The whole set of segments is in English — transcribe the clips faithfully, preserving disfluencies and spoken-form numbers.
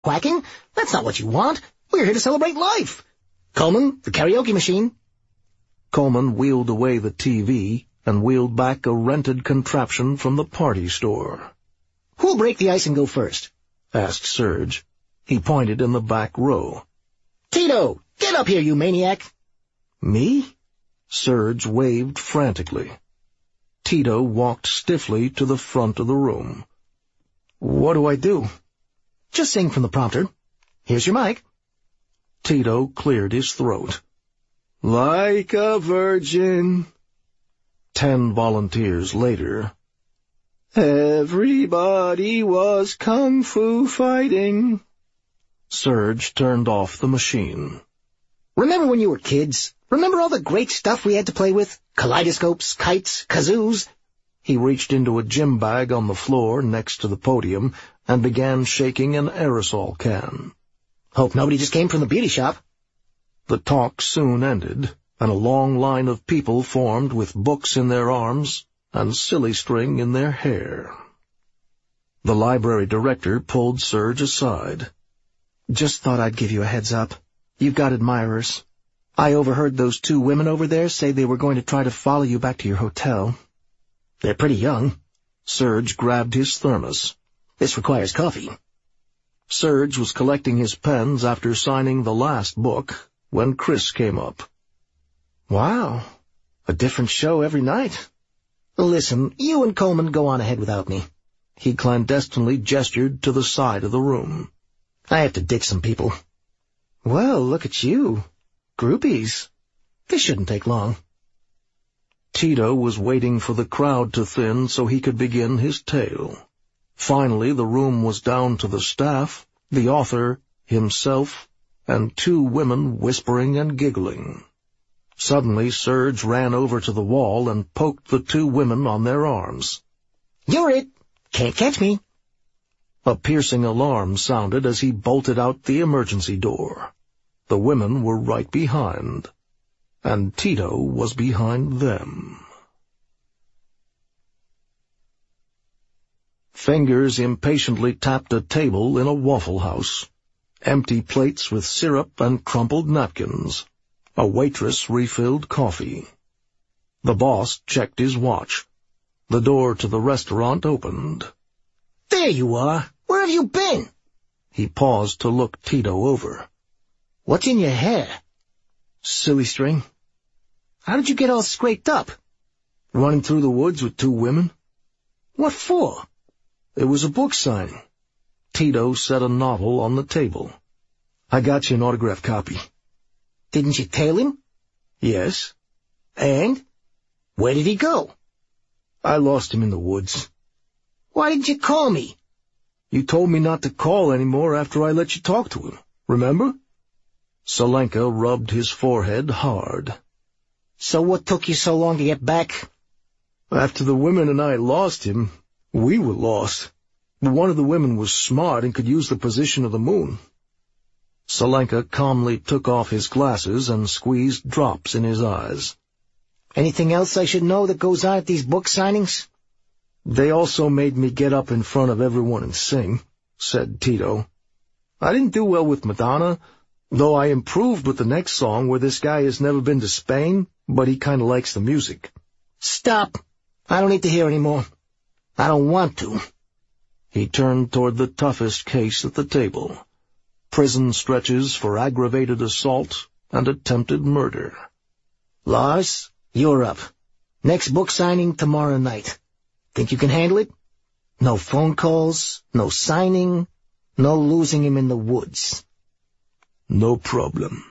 Quacking? That's not what you want. We're here to celebrate life. Coleman, the karaoke machine. Coleman wheeled away the T V and wheeled back a rented contraption from the party store. Who'll break the ice and go first? Asked Serge. He pointed in the back row. Tito, get up here, you maniac. Me? Serge waved frantically. Tito walked stiffly to the front of the room. What do I do? Just sing from the prompter. Here's your mic. Tito cleared his throat. Like a virgin. Ten volunteers later. Everybody was kung fu fighting. Serge turned off the machine. Remember when you were kids? Remember all the great stuff we had to play with? Kaleidoscopes, kites, kazoos? He reached into a gym bag on the floor next to the podium and began shaking an aerosol can. Hope nobody just came from the beauty shop. The talk soon ended, and a long line of people formed with books in their arms and silly string in their hair. The library director pulled Serge aside. Just thought I'd give you a heads up. You've got admirers. I overheard those two women over there say they were going to try to follow you back to your hotel. They're pretty young. Serge grabbed his thermos. This requires coffee. Serge was collecting his pens after signing the last book when Chris came up. Wow, a different show every night. Listen, you and Coleman go on ahead without me. He clandestinely gestured to the side of the room. I have to ditch some people. Well, look at you. Groupies. This shouldn't take long. Tito was waiting for the crowd to thin so he could begin his tale. Finally, the room was down to the staff, the author, himself, and two women whispering and giggling. Suddenly, Serge ran over to the wall and poked the two women on their arms. You're it. Can't catch me. A piercing alarm sounded as he bolted out the emergency door. The women were right behind, and Tito was behind them. Fingers impatiently tapped a table in a Waffle House. Empty plates with syrup and crumpled napkins. A waitress refilled coffee. The boss checked his watch. The door to the restaurant opened. There you are. Where have you been? He paused to look Tito over. What's in your hair? Silly string. How did you get all scraped up? Running through the woods with two women. What for? It was a book signing. Tito set a novel on the table. I got you an autographed copy. Didn't you tail him? Yes. And? Where did he go? I lost him in the woods. Why didn't you call me? You told me not to call anymore after I let you talk to him, remember? Salenka rubbed his forehead hard. So what took you so long to get back? After the women and I lost him, we were lost. One of the women was smart and could use the position of the moon. Salenka calmly took off his glasses and squeezed drops in his eyes. Anything else I should know that goes on at these book signings? They also made me get up in front of everyone and sing, said Tito. I didn't do well with Madonna, though I improved with the next song where this guy has never been to Spain, but he kind of likes the music. Stop. I don't need to hear any more. I don't want to. He turned toward the toughest case at the table. Prison stretches for aggravated assault and attempted murder. Lars, you're up. Next book signing tomorrow night. Think you can handle it? No phone calls, no signing, no losing him in the woods. No problem.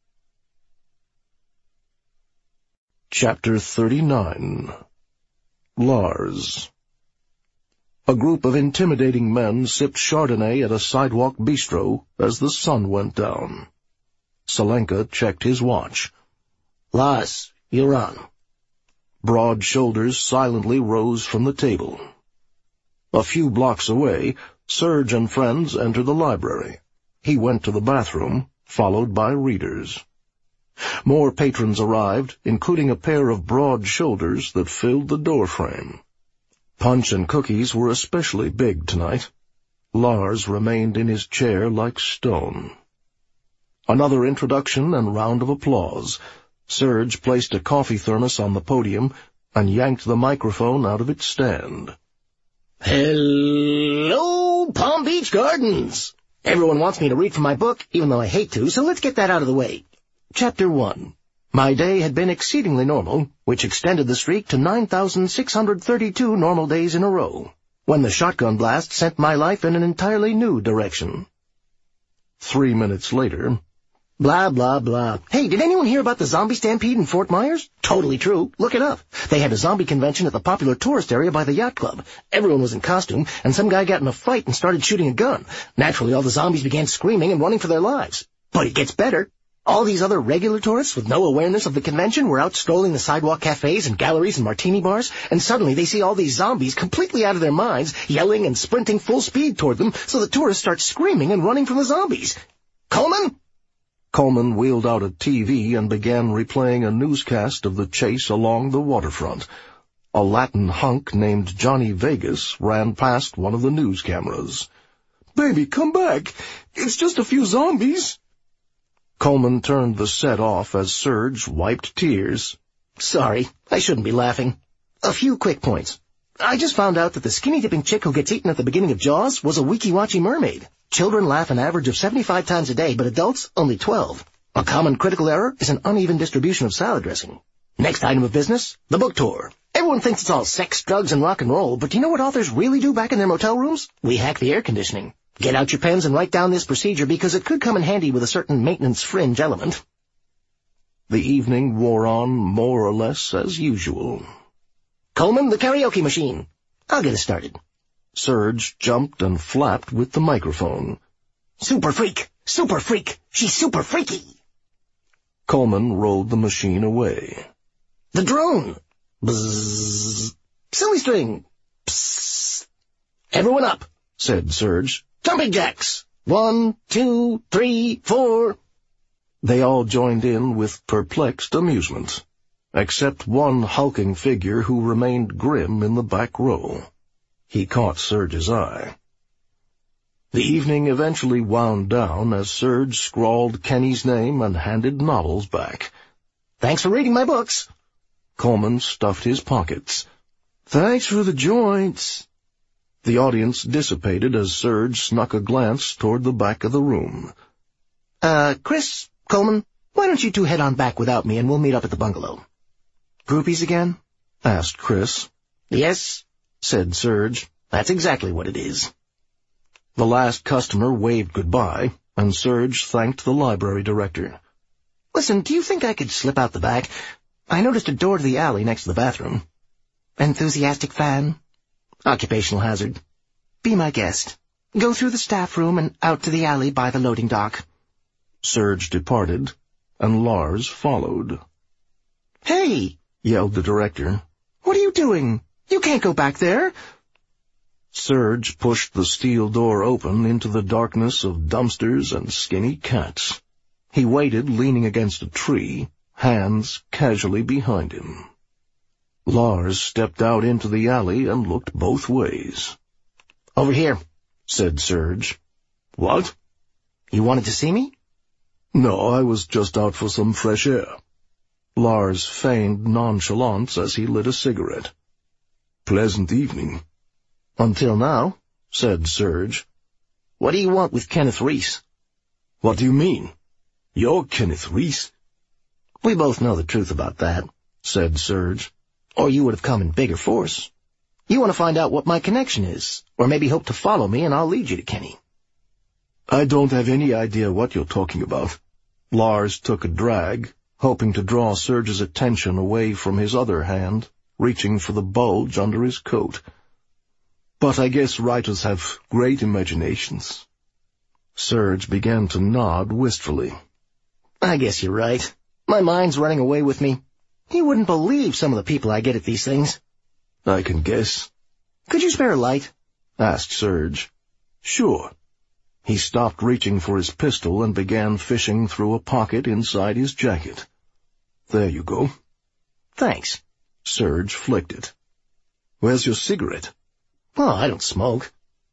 Chapter thirty-nine. Lars. A group of intimidating men sipped Chardonnay at a sidewalk bistro as the sun went down. Salenka checked his watch. Lars, you're on. Broad shoulders silently rose from the table. A few blocks away, Serge and friends entered the library. He went to the bathroom, followed by readers. More patrons arrived, including a pair of broad shoulders that filled the doorframe. Punch and cookies were especially big tonight. Lars remained in his chair like stone. Another introduction and round of applause. Serge placed a coffee thermos on the podium and yanked the microphone out of its stand. Hello, Palm Beach Gardens! Everyone wants me to read from my book, even though I hate to, so let's get that out of the way. Chapter one. My day had been exceedingly normal, which extended the streak to nine thousand six hundred thirty-two normal days in a row, when the shotgun blast sent my life in an entirely new direction. Three minutes later... Blah, blah, blah. Hey, did anyone hear about the zombie stampede in Fort Myers? Totally true. Look it up. They had a zombie convention at the popular tourist area by the yacht club. Everyone was in costume, and some guy got in a fight and started shooting a gun. Naturally, all the zombies began screaming and running for their lives. But it gets better. All these other regular tourists with no awareness of the convention were out strolling the sidewalk cafes and galleries and martini bars, and suddenly they see all these zombies completely out of their minds, yelling and sprinting full speed toward them, so the tourists start screaming and running from the zombies. Coleman? Coleman wheeled out a T V and began replaying a newscast of the chase along the waterfront. A Latin hunk named Johnny Vegas ran past one of the news cameras. "Baby, come back! It's just a few zombies!" Coleman turned the set off as Serge wiped tears. Sorry, I shouldn't be laughing. A few quick points. I just found out that the skinny-dipping chick who gets eaten at the beginning of Jaws was a Weeki-Watchy mermaid. Children laugh an average of seventy-five times a day, but adults only twelve. A common critical error is an uneven distribution of salad dressing. Next item of business, the book tour. Everyone thinks it's all sex, drugs, and rock and roll, but do you know what authors really do back in their motel rooms? We hack the air conditioning. Get out your pens and write down this procedure because it could come in handy with a certain maintenance fringe element. The evening wore on more or less as usual. Coleman, the karaoke machine. I'll get us started. Serge jumped and flapped with the microphone. Super freak! Super freak! She's super freaky! Coleman rolled the machine away. The drone! Bzzz. Silly string! Psst. Everyone up, said Serge. Jumping jacks! One, two, three, four. They all joined in with perplexed amusement, except one hulking figure who remained grim in the back row. He caught Serge's eye. The evening eventually wound down as Serge scrawled Kenny's name and handed novels back. Thanks for reading my books. Coleman stuffed his pockets. Thanks for the joints. The audience dissipated as Serge snuck a glance toward the back of the room. Uh, Chris, Coleman, why don't you two head on back without me and we'll meet up at the bungalow? Groupies again? Asked Chris. Yes, said Serge. That's exactly what it is. The last customer waved goodbye, and Serge thanked the library director. Listen, do you think I could slip out the back? I noticed a door to the alley next to the bathroom. Enthusiastic fan? Occupational hazard. Be my guest. Go through the staff room and out to the alley by the loading dock. Serge departed, and Lars followed. Hey! Yelled the director. What are you doing? You can't go back there. Serge pushed the steel door open into the darkness of dumpsters and skinny cats. He waited leaning against a tree, hands casually behind him. Lars stepped out into the alley and looked both ways. Over here, said Serge. What? You wanted to see me? No, I was just out for some fresh air. Lars feigned nonchalance as he lit a cigarette. Pleasant evening. Until now, said Serge. What do you want with Kenneth Reese? What do you mean? You're Kenneth Reese? We both know the truth about that, said Serge. Or you would have come in bigger force. You want to find out what my connection is, or maybe hope to follow me and I'll lead you to Kenny. I don't have any idea what you're talking about. Lars took a drag, hoping to draw Serge's attention away from his other hand, reaching for the bulge under his coat. But I guess writers have great imaginations. Serge began to nod wistfully. I guess you're right. My mind's running away with me. You wouldn't believe some of the people I get at these things. I can guess. Could you spare a light? Asked Serge. Sure. He stopped reaching for his pistol and began fishing through a pocket inside his jacket. There you go. Thanks. Serge flicked it. Where's your cigarette? Oh, I don't smoke.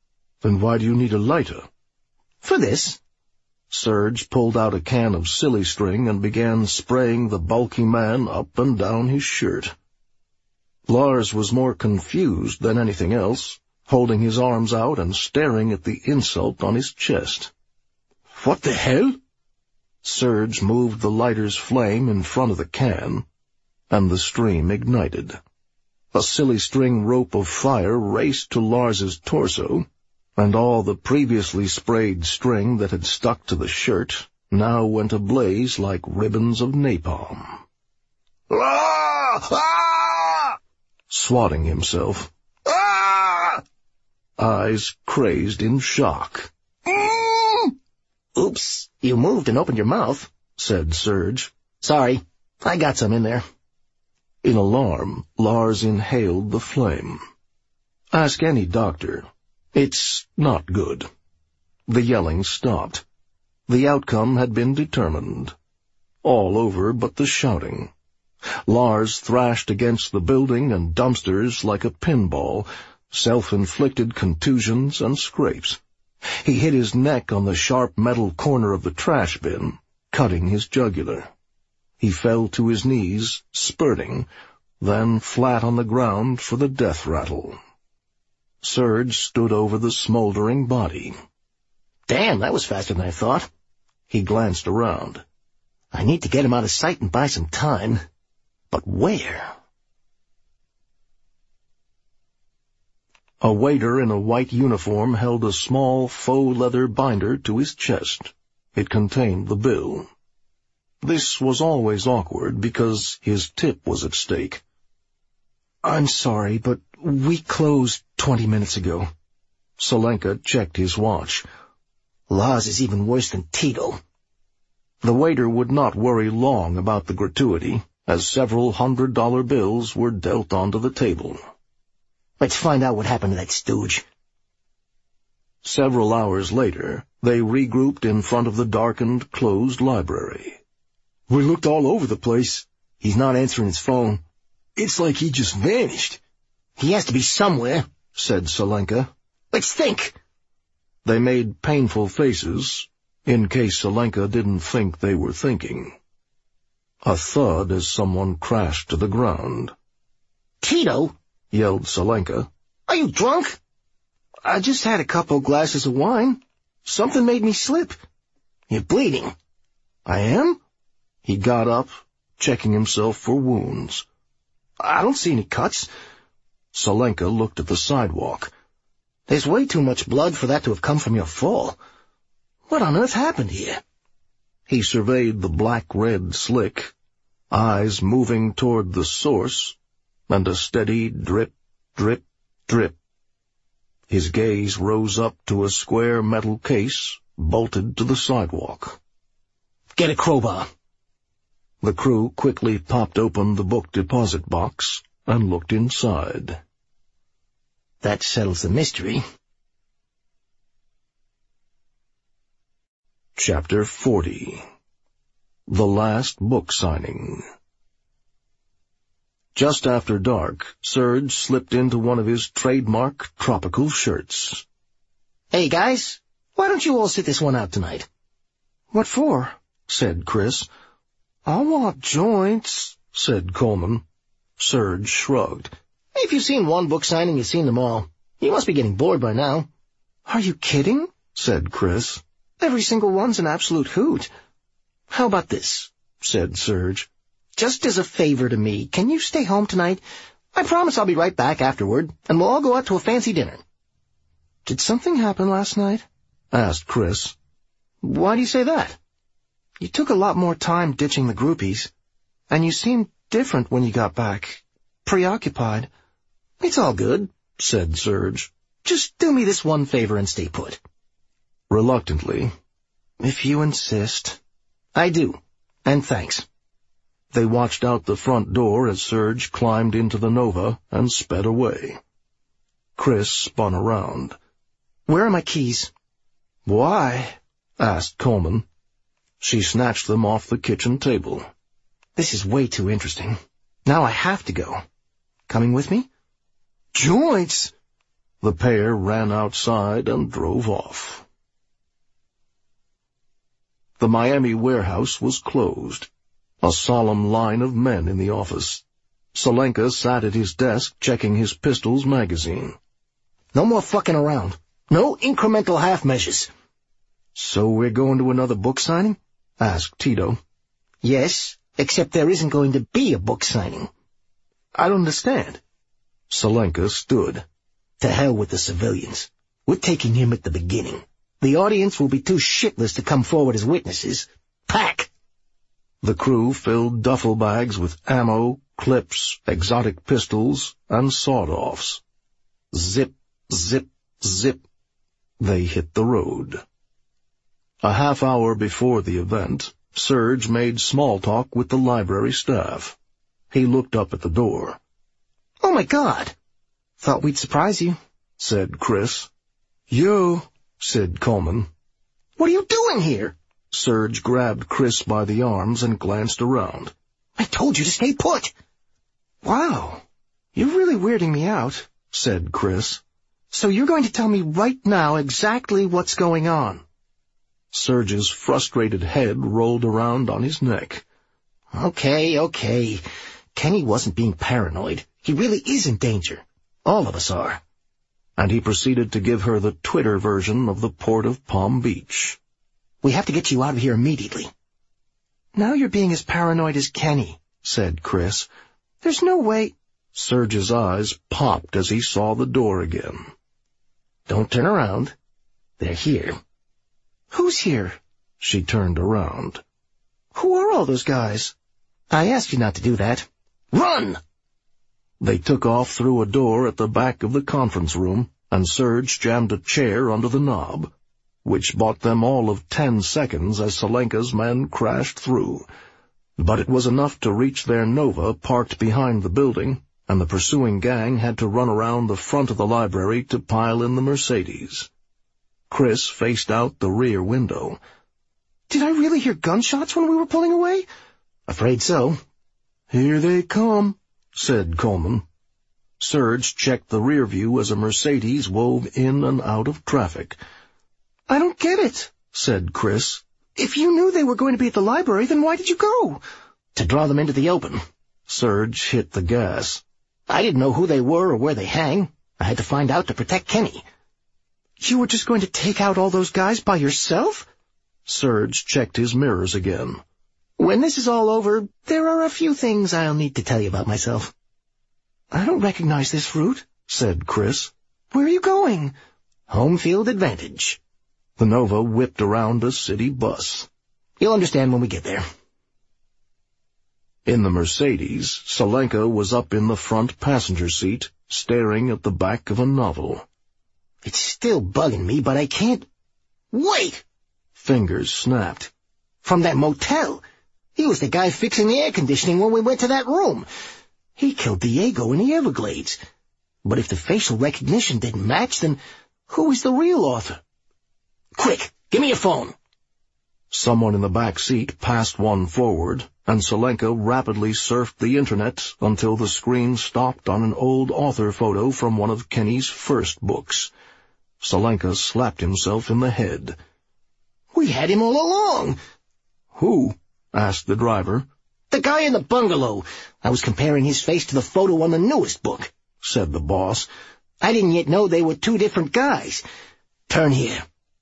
Then why do you need a lighter? For this. Serge pulled out a can of silly string and began spraying the bulky man up and down his shirt. Lars was more confused than anything else, holding his arms out and staring at the insult on his chest. What the hell? Serge moved the lighter's flame in front of the can, and the stream ignited. A silly string rope of fire raced to Lars's torso, and all the previously sprayed string that had stuck to the shirt now went ablaze like ribbons of napalm. Ah! Ah! Swatting himself. Ah! Eyes crazed in shock. Mm! Oops, you moved and opened your mouth, said Serge. Sorry, I got some in there. In alarm, Lars inhaled the flame. Ask any doctor. It's not good. The yelling stopped. The outcome had been determined. All over but the shouting. Lars thrashed against the building and dumpsters like a pinball, self-inflicted contusions and scrapes. He hit his neck on the sharp metal corner of the trash bin, cutting his jugular. He fell to his knees, spurting, then flat on the ground for the death rattle. Serge stood over the smoldering body. Damn, that was faster than I thought. He glanced around. I need to get him out of sight and buy some time. But where? A waiter in a white uniform held a small faux leather binder to his chest. It contained the bill. This was always awkward because his tip was at stake. I'm sorry, but we closed twenty minutes ago. Salenka checked his watch. Lars is even worse than Tito. The waiter would not worry long about the gratuity, as several hundred dollar bills were dealt onto the table. Let's find out what happened to that stooge. Several hours later, they regrouped in front of the darkened, closed library. We looked all over the place. He's not answering his phone. It's like he just vanished. He has to be somewhere, said Salenka. Let's think. They made painful faces, in case Salenka didn't think they were thinking. A thud as someone crashed to the ground. Tito, yelled Salenka. Are you drunk? I just had a couple glasses of wine. Something made me slip. You're bleeding. I am? He got up, checking himself for wounds. I don't see any cuts. Salenka looked at the sidewalk. There's way too much blood for that to have come from your fall. What on earth happened here? He surveyed the black-red slick, eyes moving toward the source, and a steady drip, drip, drip. His gaze rose up to a square metal case bolted to the sidewalk. Get a crowbar. The crew quickly popped open the book deposit box and looked inside. That settles the mystery. Chapter forty. The Last Book Signing. Just after dark, Serge slipped into one of his trademark tropical shirts. Hey, guys, why don't you all sit this one out tonight? What for? Said Chris. I want joints, said Coleman. Serge shrugged. If you've seen one book signing, you've seen them all. You must be getting bored by now. Are you kidding? Said Chris. Every single one's an absolute hoot. How about this? Said Serge. Just as a favor to me, can you stay home tonight? I promise I'll be right back afterward, and we'll all go out to a fancy dinner. Did something happen last night? Asked Chris. Why do you say that? You took a lot more time ditching the groupies, and you seemed different when you got back. Preoccupied. It's all good, said Serge. Just do me this one favor and stay put. Reluctantly. If you insist. I do, and thanks. They watched out the front door as Serge climbed into the Nova and sped away. Chris spun around. Where are my keys? Why? Asked Coleman. She snatched them off the kitchen table. This is way too interesting. Now I have to go. Coming with me? Joints! The pair ran outside and drove off. The Miami warehouse was closed. A solemn line of men in the office. Salenka sat at his desk checking his pistol's magazine. No more fucking around. No incremental half measures. So we're going to another book signing? Asked Tito. Yes, except there isn't going to be a book signing. I don't understand. Salenka stood. To hell with the civilians. We're taking him at the beginning. The audience will be too shitless to come forward as witnesses. Pack! The crew filled duffel bags with ammo, clips, exotic pistols, and sawed-offs. Zip, zip, zip. They hit the road. A half hour before the event, Serge made small talk with the library staff. He looked up at the door. Oh, my God! Thought we'd surprise you, said Chris. You, said Coleman. What are you doing here? Serge grabbed Chris by the arms and glanced around. I told you to stay put. Wow, you're really weirding me out, said Chris. So you're going to tell me right now exactly what's going on? Serge's frustrated head rolled around on his neck. Okay, okay. Kenny wasn't being paranoid. He really is in danger. All of us are. And he proceeded to give her the Twitter version of the port of Palm Beach. We have to get you out of here immediately. Now you're being as paranoid as Kenny, said Chris. There's no way... Serge's eyes popped as he saw the door again. Don't turn around. They're here. Who's here? She turned around. Who are all those guys? I asked you not to do that. Run! They took off through a door at the back of the conference room, and Serge jammed a chair under the knob, which bought them all of ten seconds as Salenka's men crashed through. But it was enough to reach their Nova parked behind the building, and the pursuing gang had to run around the front of the library to pile in the Mercedes. Chris faced out the rear window. Did I really hear gunshots when we were pulling away? Afraid so. Here they come, said Coleman. Serge checked the rear view as a Mercedes wove in and out of traffic. I don't get it, said Chris. If you knew they were going to be at the library, then why did you go? To draw them into the open. Serge hit the gas. I didn't know who they were or where they hang. I had to find out to protect Kenny. You were just going to take out all those guys by yourself? Serge checked his mirrors again. When this is all over, there are a few things I'll need to tell you about myself. I don't recognize this route, said Chris. Where are you going? Home field advantage. The Nova whipped around a city bus. You'll understand when we get there. In the Mercedes, Salenka was up in the front passenger seat, staring at the back of a novel. It's still bugging me, but I can't... Wait! Fingers snapped. From that motel. He was the guy fixing the air conditioning when we went to that room. He killed Diego in the Everglades. But if the facial recognition didn't match, then who is the real author? Quick, give me your phone. Someone in the back seat passed one forward, and Salenka rapidly surfed the internet until the screen stopped on an old author photo from one of Kenny's first books. Salenka slapped himself in the head. We had him all along. Who? Asked the driver. The guy in the bungalow. I was comparing his face to the photo on the newest book, said the boss. I didn't yet know they were two different guys. Turn here.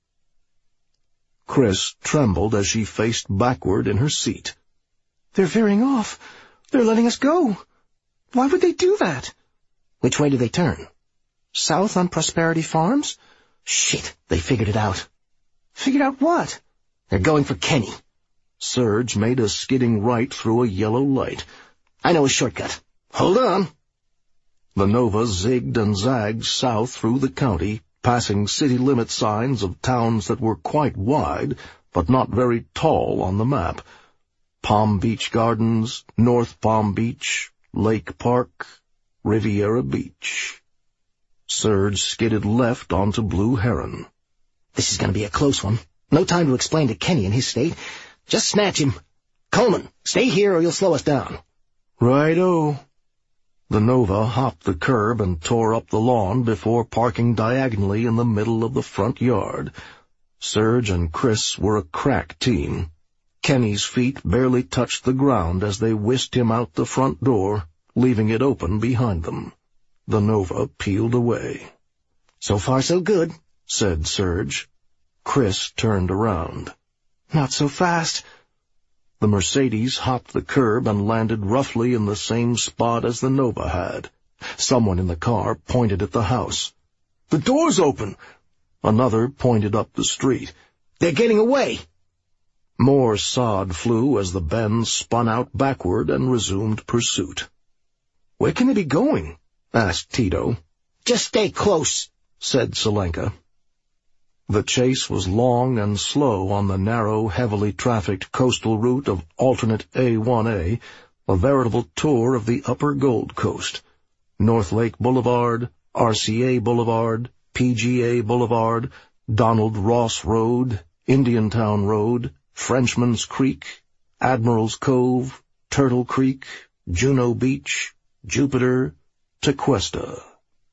Chris trembled as she faced backward in her seat. They're veering off. They're letting us go. Why would they do that? Which way do they turn? South on Prosperity Farms? Shit, they figured it out. Figured out what? They're going for Kenny. Serge made a skidding right through a yellow light. I know a shortcut. Hold on. The Nova zigged and zagged south through the county, passing city limit signs of towns that were quite wide, but not very tall on the map. Palm Beach Gardens, North Palm Beach, Lake Park, Riviera Beach. Serge skidded left onto Blue Heron. This is going to be a close one. No time to explain to Kenny in his state. Just snatch him. Coleman, stay here or you'll slow us down. Right-o. The Nova hopped the curb and tore up the lawn before parking diagonally in the middle of the front yard. Serge and Chris were a crack team. Kenny's feet barely touched the ground as they whisked him out the front door, leaving it open behind them. The Nova peeled away. "So far so good," said Serge. Chris turned around. "Not so fast." The Mercedes hopped the curb and landed roughly in the same spot as the Nova had. Someone in the car pointed at the house. "The door's open!" Another pointed up the street. "They're getting away!" More sod flew as the Benz spun out backward and resumed pursuit. "Where can they be going?" asked Tito. "Just stay close," said Selenka. The chase was long and slow on the narrow, heavily trafficked coastal route of alternate A one A, a veritable tour of the upper Gold Coast. North Lake Boulevard, R C A Boulevard, P G A Boulevard, Donald Ross Road, Indiantown Road, Frenchman's Creek, Admiral's Cove, Turtle Creek, Juno Beach, Jupiter, Tequesta.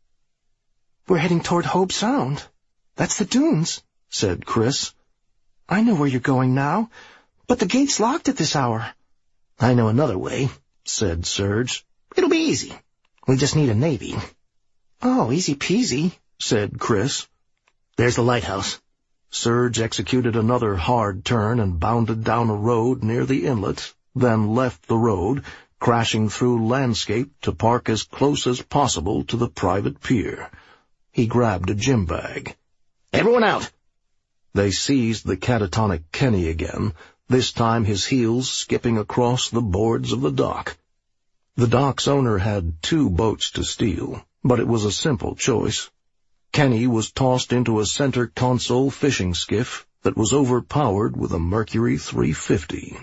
"We're heading toward Hobe Sound. That's the dunes," said Chris. "I know where you're going now, but the gate's locked at this hour." "I know another way," said Serge. "It'll be easy. We just need a navy." "Oh, easy peasy," said Chris. "There's the lighthouse." Serge executed another hard turn and bounded down a road near the inlet, then left the road, crashing through landscape to park as close as possible to the private pier. He grabbed a gym bag. "Everyone out!" They seized the catatonic Kenny again, this time his heels skipping across the boards of the dock. The dock's owner had two boats to steal, but it was a simple choice. Kenny was tossed into a center console fishing skiff that was overpowered with a Mercury three fifty.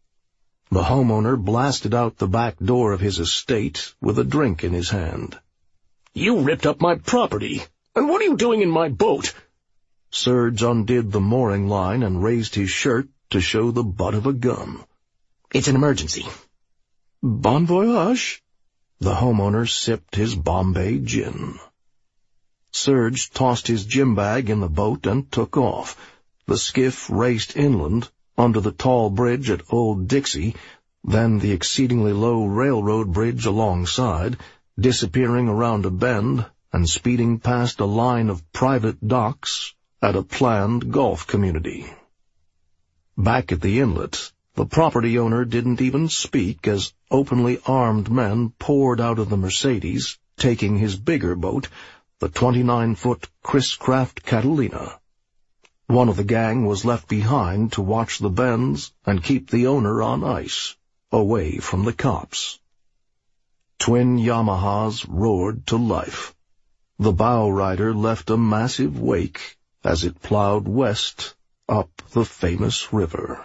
The homeowner blasted out the back door of his estate with a drink in his hand. "You ripped up my property, and what are you doing in my boat?" Serge undid the mooring line and raised his shirt to show the butt of a gun. "It's an emergency." "Bon voyage." The homeowner sipped his Bombay gin. Serge tossed his gym bag in the boat and took off. The skiff raced inland, under the tall bridge at Old Dixie, then the exceedingly low railroad bridge alongside, disappearing around a bend and speeding past a line of private docks at a planned golf community. Back at the inlet, the property owner didn't even speak as openly armed men poured out of the Mercedes, taking his bigger boat, the twenty-nine-foot Chris Craft Catalina. One of the gang was left behind to watch the bends and keep the owner on ice, away from the cops. Twin Yamahas roared to life. The bow rider left a massive wake as it plowed west up the famous river.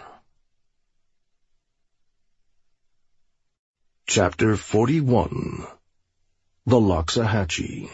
Chapter forty-one. The Loxahatchee.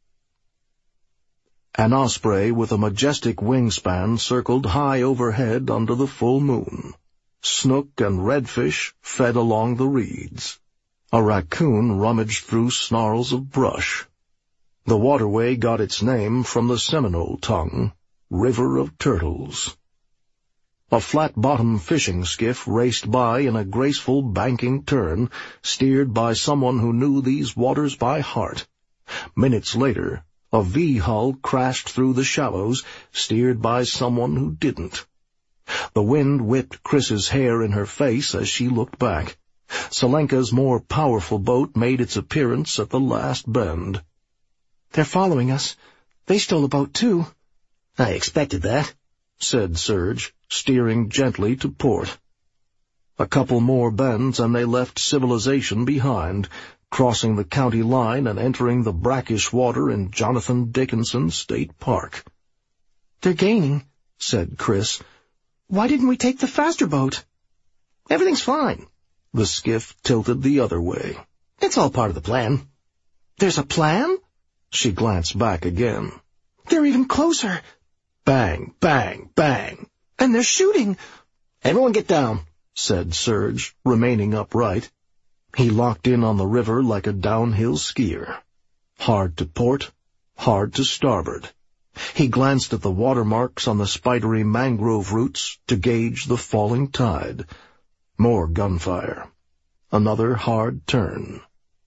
An osprey with a majestic wingspan circled high overhead under the full moon. Snook and redfish fed along the reeds. A raccoon rummaged through snarls of brush. The waterway got its name from the Seminole tongue, River of Turtles. A flat-bottom fishing skiff raced by in a graceful banking turn, steered by someone who knew these waters by heart. Minutes later, a V-hull crashed through the shallows, steered by someone who didn't. The wind whipped Chris's hair in her face as she looked back. Selenka's more powerful boat made its appearance at the last bend. "They're following us. They stole a boat, too." "I expected that," said Serge, steering gently to port. A couple more bends and they left civilization behind, crossing the county line and entering the brackish water in Jonathan Dickinson State Park. "They're gaining," said Chris. "Why didn't we take the faster boat?" "Everything's fine." The skiff tilted the other way. "It's all part of the plan." "There's a plan?" She glanced back again. "They're even closer." Bang, bang, bang. "And they're shooting." "Everyone get down," said Serge, remaining upright. He locked in on the river like a downhill skier. Hard to port, hard to starboard. He glanced at the watermarks on the spidery mangrove roots to gauge the falling tide. More gunfire. Another hard turn.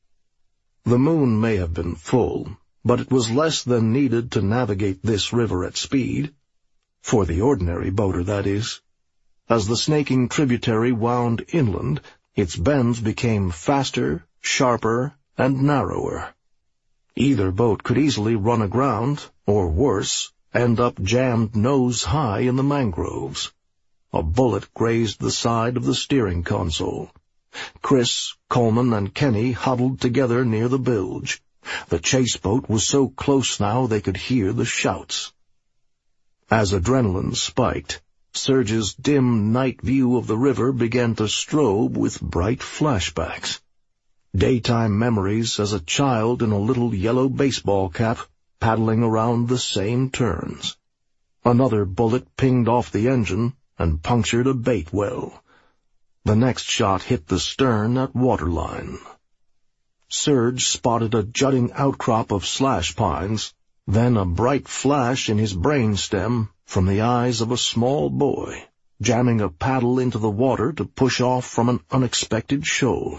The moon may have been full, but it was less than needed to navigate this river at speed. For the ordinary boater, that is. As the snaking tributary wound inland, its bends became faster, sharper, and narrower. Either boat could easily run aground, or worse, end up jammed nose-high in the mangroves. A bullet grazed the side of the steering console. Chris, Coleman, and Kenny huddled together near the bilge. The chase boat was so close now they could hear the shouts. As adrenaline spiked, Serge's dim night view of the river began to strobe with bright flashbacks. Daytime memories as a child in a little yellow baseball cap, paddling around the same turns. Another bullet pinged off the engine and punctured a bait well. The next shot hit the stern at waterline. Serge spotted a jutting outcrop of slash pines, then a bright flash in his brainstem from the eyes of a small boy, jamming a paddle into the water to push off from an unexpected shoal.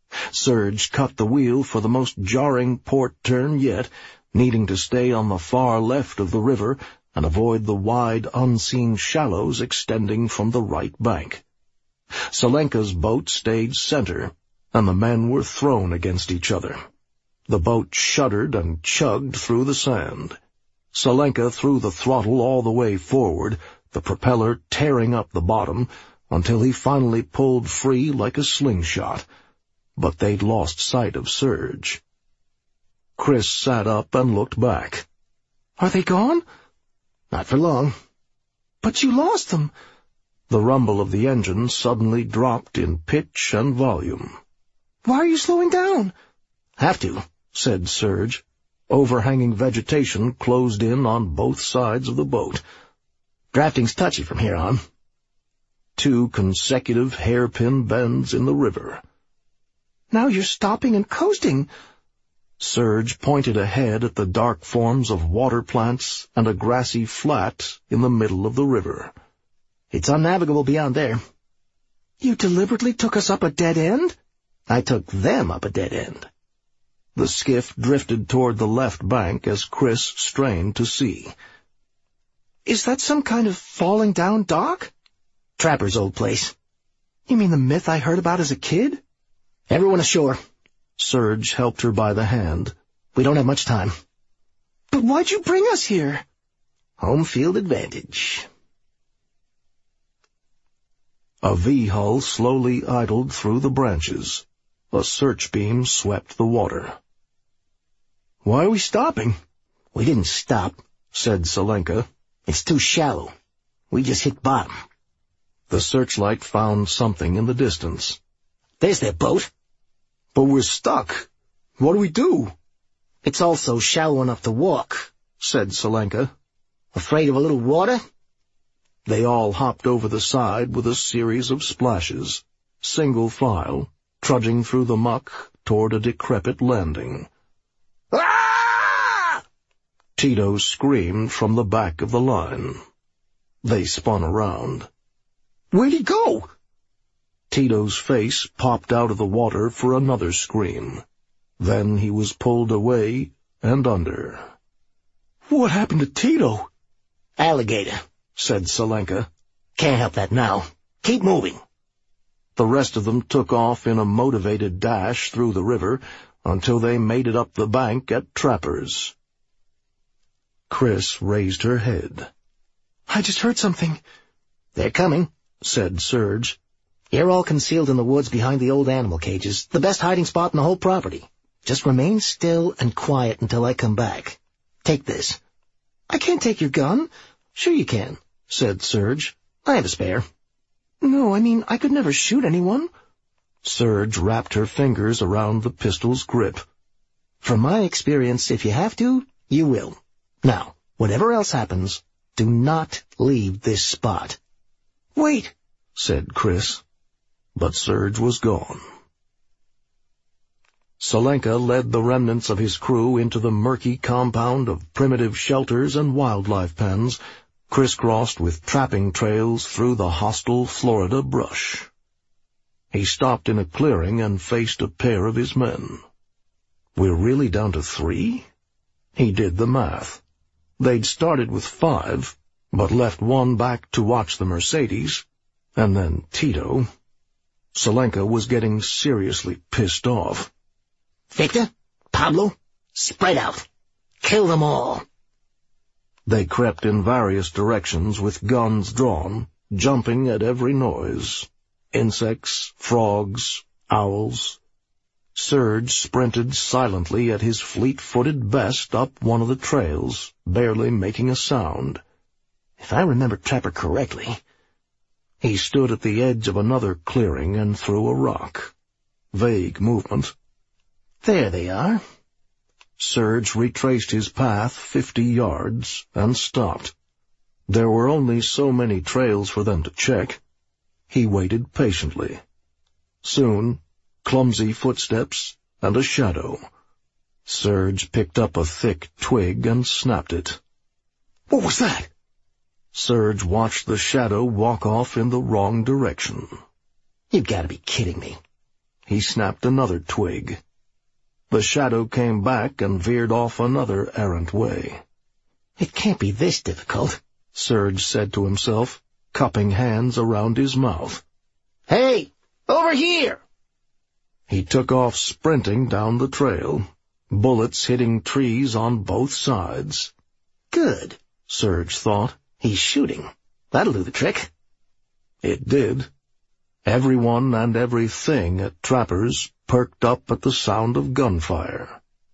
Serge cut the wheel for the most jarring port turn yet, needing to stay on the far left of the river and avoid the wide, unseen shallows extending from the right bank. Selenka's boat stayed center, and the men were thrown against each other. The boat shuddered and chugged through the sand. Selenka threw the throttle all the way forward, the propeller tearing up the bottom, until he finally pulled free like a slingshot. But they'd lost sight of Serge. Chris sat up and looked back. Are they gone? Not for long. But you lost them. The rumble of the engine suddenly dropped in pitch and volume. Why are you slowing down? Have to, said Serge. Overhanging vegetation closed in on both sides of the boat. Drafting's touchy from here on. Two consecutive hairpin bends in the river. Now you're stopping and coasting. Serge pointed ahead at the dark forms of water plants and a grassy flat in the middle of the river. It's unnavigable beyond there. You deliberately took us up a dead end? I took them up a dead end. The skiff drifted toward the left bank as Chris strained to see. Is that some kind of falling down dock? Trapper's old place. You mean the myth I heard about as a kid? Everyone ashore. Serge helped her by the hand. We don't have much time. But why'd you bring us here? Home field advantage. A V-hull slowly idled through the branches. A search beam swept the water. Why are we stopping? We didn't stop, said Selenka. It's too shallow. We just hit bottom. The searchlight found something in the distance. There's their boat. But we're stuck. What do we do? It's also shallow enough to walk, said Selenka. Afraid of a little water? They all hopped over the side with a series of splashes, single file, trudging through the muck toward a decrepit landing. Ah! Tito screamed from the back of the line. They spun around. Where'd he go? Tito's face popped out of the water for another scream. Then he was pulled away and under. What happened to Tito? Alligator, said Selenka. Can't help that now. Keep moving. The rest of them took off in a motivated dash through the river until they made it up the bank at Trapper's. Chris raised her head. I just heard something. They're coming, said Serge. You're all concealed in the woods behind the old animal cages, the best hiding spot in the whole property. Just remain still and quiet until I come back. Take this. I can't take your gun. Sure you can, said Serge. I have a spare. No, I mean, I could never shoot anyone. Serge wrapped her fingers around the pistol's grip. From my experience, if you have to, you will. Now, whatever else happens, do not leave this spot. Wait, said Chris. But Serge was gone. Salenka led the remnants of his crew into the murky compound of primitive shelters and wildlife pens, crisscrossed with trapping trails through the hostile Florida brush. He stopped in a clearing and faced a pair of his men. We're really down to three? He did the math. They'd started with five, but left one back to watch the Mercedes, and then Tito. Salenka was getting seriously pissed off. Victor, Pablo, spread out. Kill them all. They crept in various directions with guns drawn, jumping at every noise. Insects, frogs, owls. Serge sprinted silently at his fleet-footed best up one of the trails, barely making a sound. If I remember Trapper correctly... He stood at the edge of another clearing and threw a rock. Vague movement. There they are. Serge retraced his path fifty yards and stopped. There were only so many trails for them to check. He waited patiently. Soon, clumsy footsteps and a shadow. Serge picked up a thick twig and snapped it. What was that? Serge watched the shadow walk off in the wrong direction. You've got to be kidding me. He snapped another twig. The shadow came back and veered off another errant way. It can't be this difficult, Serge said to himself, cupping hands around his mouth. Hey, over here! He took off sprinting down the trail, bullets hitting trees on both sides. Good, Serge thought. He's shooting. That'll do the trick. It did. Everyone and everything at Trapper's perked up at the sound of gunfire.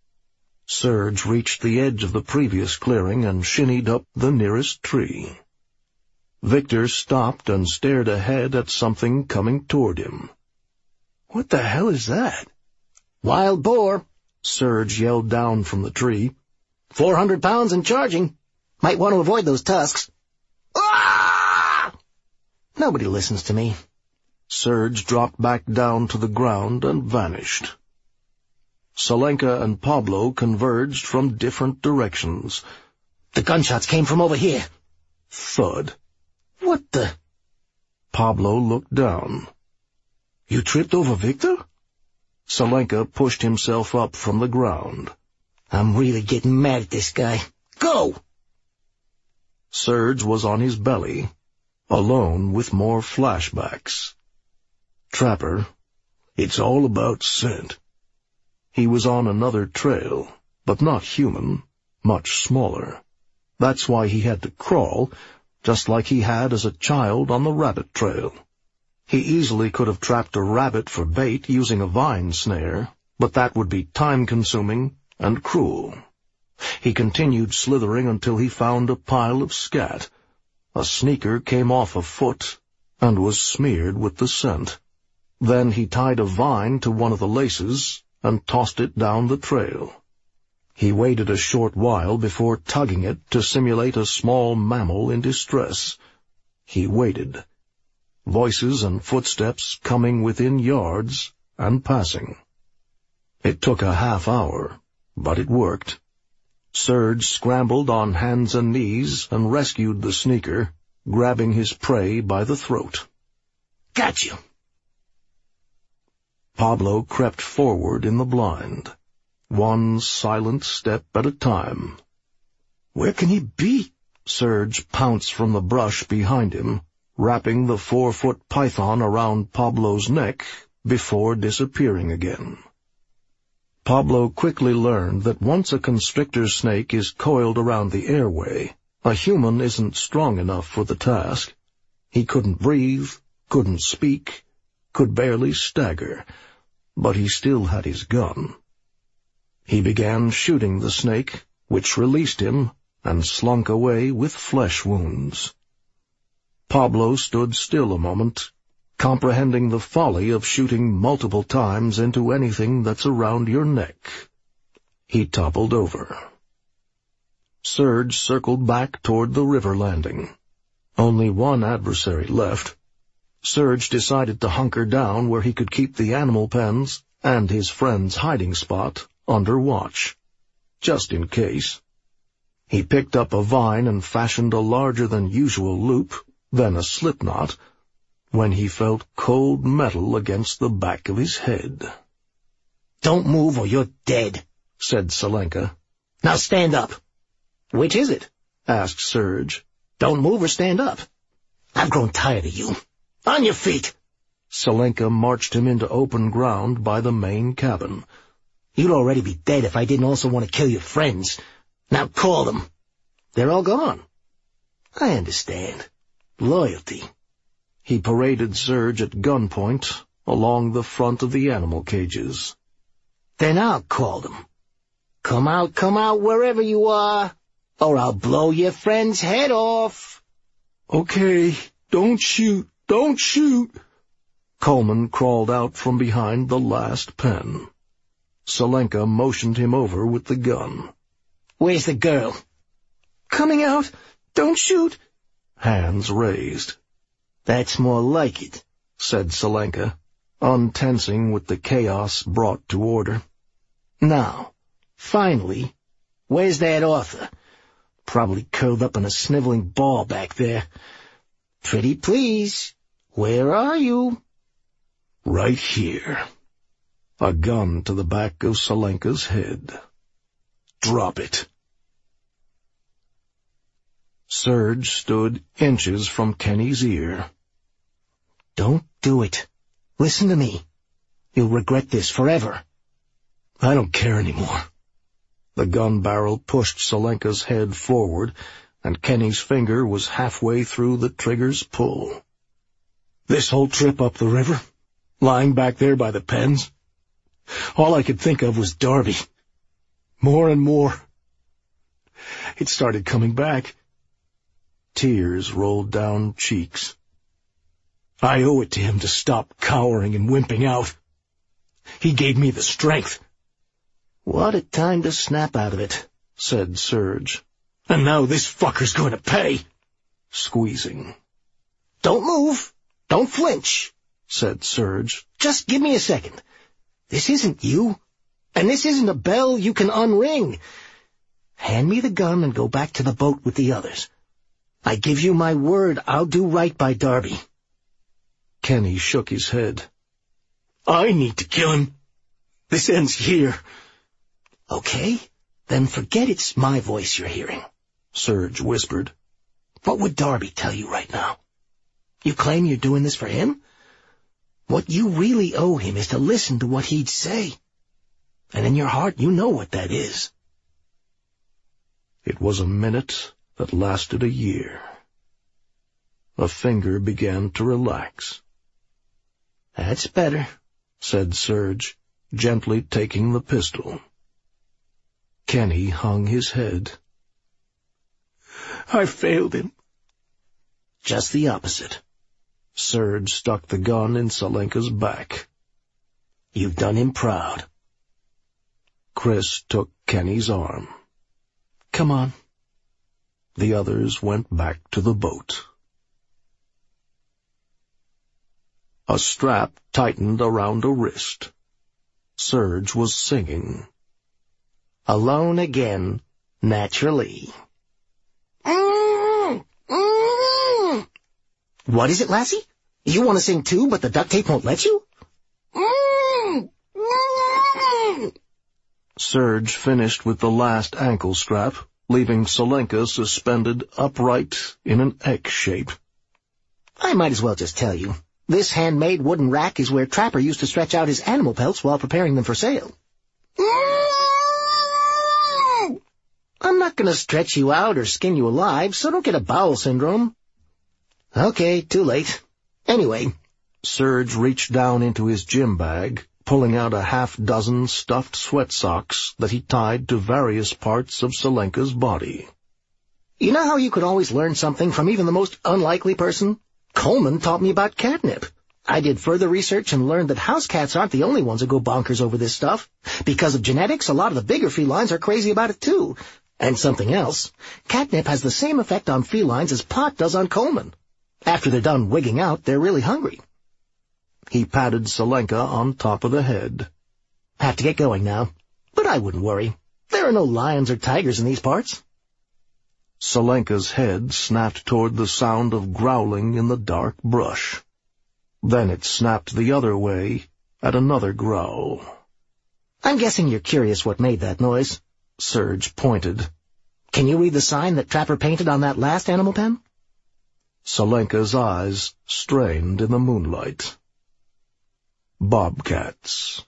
Serge reached the edge of the previous clearing and shinnied up the nearest tree. Victor stopped and stared ahead at something coming toward him. What the hell is that? Wild boar, Serge yelled down from the tree. Four hundred pounds and charging. Might want to avoid those tusks. Ah! Nobody listens to me. Serge dropped back down to the ground and vanished. Salenka and Pablo converged from different directions. The gunshots came from over here. Thud. What the? Pablo looked down. You tripped over Victor? Salenka pushed himself up from the ground. I'm really getting mad at this guy. Go! Serge was on his belly, alone with more flashbacks. Trapper, it's all about scent. He was on another trail, but not human, much smaller. That's why he had to crawl, just like he had as a child on the rabbit trail. He easily could have trapped a rabbit for bait using a vine snare, but that would be time-consuming and cruel. He continued slithering until he found a pile of scat. A sneaker came off a foot and was smeared with the scent. Then he tied a vine to one of the laces and tossed it down the trail. He waited a short while before tugging it to simulate a small mammal in distress. He waited. Voices and footsteps coming within yards and passing. It took a half hour, but it worked. Serge scrambled on hands and knees and rescued the sneaker, grabbing his prey by the throat. Got you! Pablo crept forward in the blind, one silent step at a time. Where can he be? Serge pounced from the brush behind him, wrapping the four-foot python around Pablo's neck before disappearing again. Pablo quickly learned that once a constrictor snake is coiled around the airway, a human isn't strong enough for the task. He couldn't breathe, couldn't speak, could barely stagger, but he still had his gun. He began shooting the snake, which released him and slunk away with flesh wounds. Pablo stood still a moment, comprehending the folly of shooting multiple times into anything that's around your neck. He toppled over. Serge circled back toward the river landing. Only one adversary left. Serge decided to hunker down where he could keep the animal pens and his friend's hiding spot under watch, just in case. He picked up a vine and fashioned a larger-than-usual loop, then a slipknot, when he felt cold metal against the back of his head. "Don't move or you're dead," said Selenka. "Now stand up." "Which is it?" asked Serge. "Don't move or stand up. I've grown tired of you. On your feet." Selenka marched him into open ground by the main cabin. "You'd already be dead if I didn't also want to kill your friends. Now call them." "They're all gone." "I understand. Loyalty." He paraded Serge at gunpoint along the front of the animal cages. "Then I'll call them. Come out, come out wherever you are, or I'll blow your friend's head off." "Okay, don't shoot, don't shoot." Coleman crawled out from behind the last pen. Selenka motioned him over with the gun. "Where's the girl?" "Coming out. Don't shoot." Hands raised. "That's more like it," said Selenka, untensing with the chaos brought to order. "Now, finally, where's that Arthur? Probably curled up in a sniveling ball back there. Pretty please, where are you?" "Right here." A gun to the back of Selenka's head. "Drop it." Serge stood inches from Kenny's ear. "Don't do it. Listen to me. You'll regret this forever." "I don't care anymore." The gun barrel pushed Selenka's head forward, and Kenny's finger was halfway through the trigger's pull. "This whole trip up the river, lying back there by the pens, all I could think of was Darby. More and more. It started coming back." Tears rolled down cheeks. "I owe it to him to stop cowering and wimping out. He gave me the strength." "What a time to snap out of it," said Serge. "And now this fucker's going to pay." Squeezing. "Don't move. Don't flinch," said Serge. "Just give me a second. This isn't you, and this isn't a bell you can unring. Hand me the gun and go back to the boat with the others. I give you my word I'll do right by Darby." Kenny shook his head. "I need to kill him. This ends here." "Okay, then forget it's my voice you're hearing," Serge whispered. "What would Darby tell you right now? You claim you're doing this for him? What you really owe him is to listen to what he'd say. And in your heart you know what that is." It was a minute that lasted a year. A finger began to relax. "That's better," said Serge, gently taking the pistol. Kenny hung his head. "I failed him." "Just the opposite." Serge stuck the gun in Selenka's back. "You've done him proud." Chris took Kenny's arm. "Come on." The others went back to the boat. A strap tightened around a wrist. Serge was singing. "Alone again, naturally." Mm, mm. "What is it, lassie? You want to sing too, but the duct tape won't let you?" Mm, mm. Serge finished with the last ankle strap, leaving Selenka suspended upright in an X shape. "I might as well just tell you. This handmade wooden rack is where Trapper used to stretch out his animal pelts while preparing them for sale." "I'm not going to stretch you out or skin you alive, so don't get a bowel syndrome." "Okay, too late. Anyway." Serge reached down into his gym bag, pulling out a half-dozen stuffed sweat socks that he tied to various parts of Selenka's body. "You know how you could always learn something from even the most unlikely person? Coleman taught me about catnip. I did further research and learned that house cats aren't the only ones who go bonkers over this stuff. Because of genetics, a lot of the bigger felines are crazy about it too. And something else. Catnip has the same effect on felines as pot does on Coleman. After they're done wigging out, they're really hungry." He patted Selenka on top of the head. Have to get going now. But I wouldn't worry. There are no lions or tigers in these parts. Selenka's head snapped toward the sound of growling in the dark brush. Then it snapped the other way at another growl. I'm guessing you're curious what made that noise. Serge pointed. Can you read the sign that Trapper painted on that last animal pen? Selenka's eyes strained in the moonlight. Bobcats.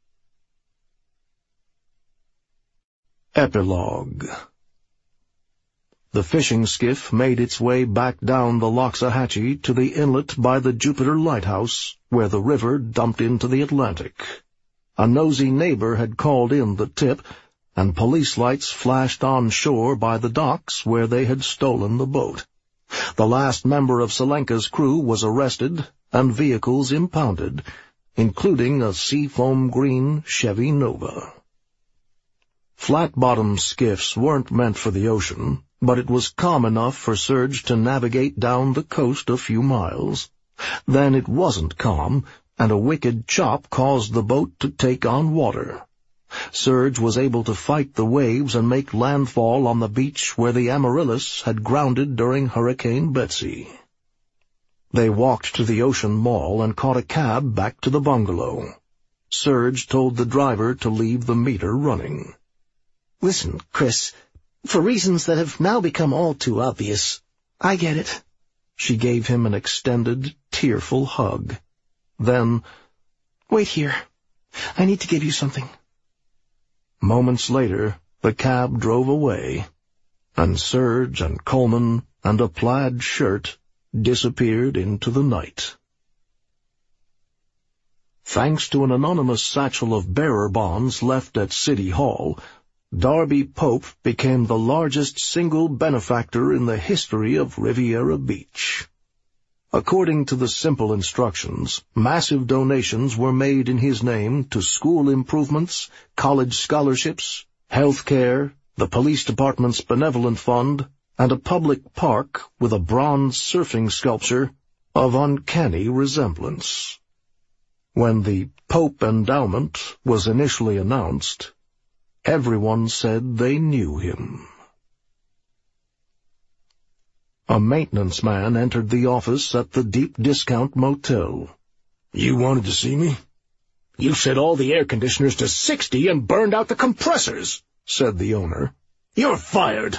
Epilogue. The fishing skiff made its way back down the Loxahatchee to the inlet by the Jupiter Lighthouse, where the river dumped into the Atlantic. A nosy neighbor had called in the tip, and police lights flashed on shore by the docks where they had stolen the boat. The last member of Selenka's crew was arrested and vehicles impounded, including a seafoam green Chevy Nova. Flat-bottom skiffs weren't meant for the ocean, but it was calm enough for Serge to navigate down the coast a few miles. Then it wasn't calm, and a wicked chop caused the boat to take on water. Serge was able to fight the waves and make landfall on the beach where the Amaryllis had grounded during Hurricane Betsy. They walked to the Ocean Mall and caught a cab back to the bungalow. Serge told the driver to leave the meter running. Listen, Chris, for reasons that have now become all too obvious, I get it. She gave him an extended, tearful hug. Then, wait here. I need to give you something. Moments later, the cab drove away, and Serge and Coleman and a plaid shirt disappeared into the night. Thanks to an anonymous satchel of bearer bonds left at City Hall, Darby Pope became the largest single benefactor in the history of Riviera Beach. According to the simple instructions, massive donations were made in his name to school improvements, college scholarships, health care, the police department's benevolent fund, and a public park with a bronze surfing sculpture of uncanny resemblance. When the Pope Endowment was initially announced, everyone said they knew him. A maintenance man entered the office at the Deep Discount Motel. You wanted to see me? You set all the air conditioners to sixty and burned out the compressors, said the owner. You're fired.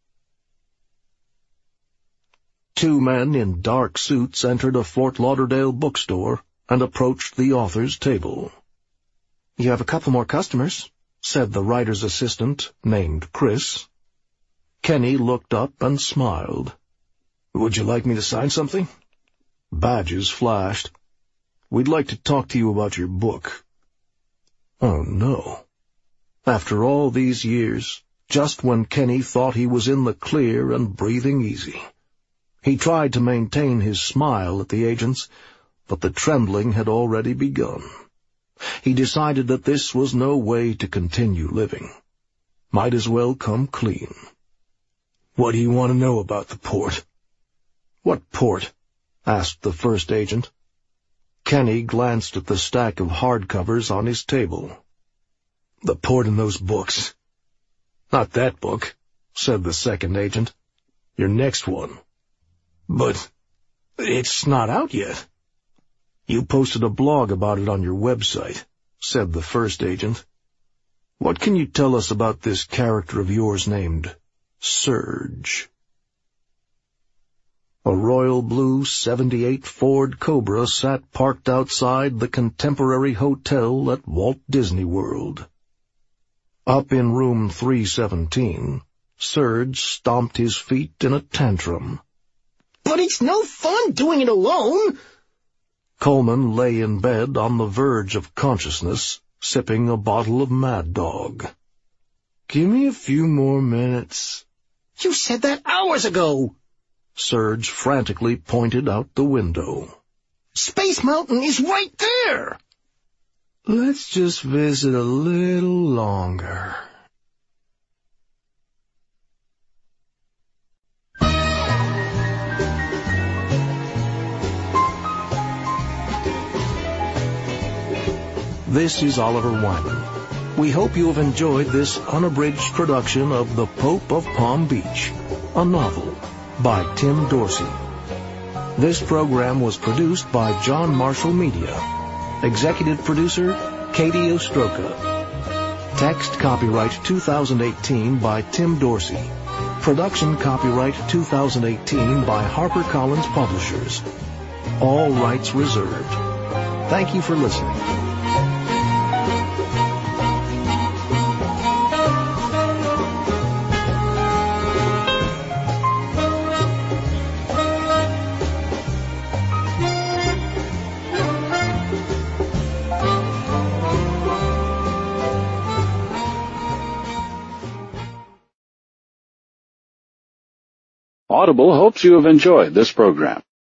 Two men in dark suits entered a Fort Lauderdale bookstore and approached the author's table. You have a couple more customers, said the writer's assistant, named Chris. Kenny looked up and smiled. Would you like me to sign something? Badges flashed. We'd like to talk to you about your book. Oh, no. After all these years, just when Kenny thought he was in the clear and breathing easy. He tried to maintain his smile at the agents, but the trembling had already begun. He decided that this was no way to continue living. Might as well come clean. What do you want to know about the port? What port? Asked the first agent. Kenny glanced at the stack of hardcovers on his table. The port in those books. Not that book, said the second agent. Your next one. But it's not out yet. You posted a blog about it on your website, said the first agent. What can you tell us about this character of yours named Serge? A royal blue seventy-eight Ford Cobra sat parked outside the Contemporary Hotel at Walt Disney World. Up in room three seventeen, Serge stomped his feet in a tantrum. But it's no fun doing it alone! Coleman lay in bed on the verge of consciousness, sipping a bottle of Mad Dog. Give me a few more minutes. You said that hours ago! Serge frantically pointed out the window. Space Mountain is right there! Let's just visit a little longer. This is Oliver Wyman. We hope you have enjoyed this unabridged production of The Pope of Palm Beach, a novel by Tim Dorsey. This program was produced by John Marshall Media. Executive producer, Katie Ostroka. Text copyright two thousand eighteen by Tim Dorsey. Production copyright two thousand eighteen by HarperCollins Publishers. All rights reserved. Thank you for listening. Audible hopes you have enjoyed this program.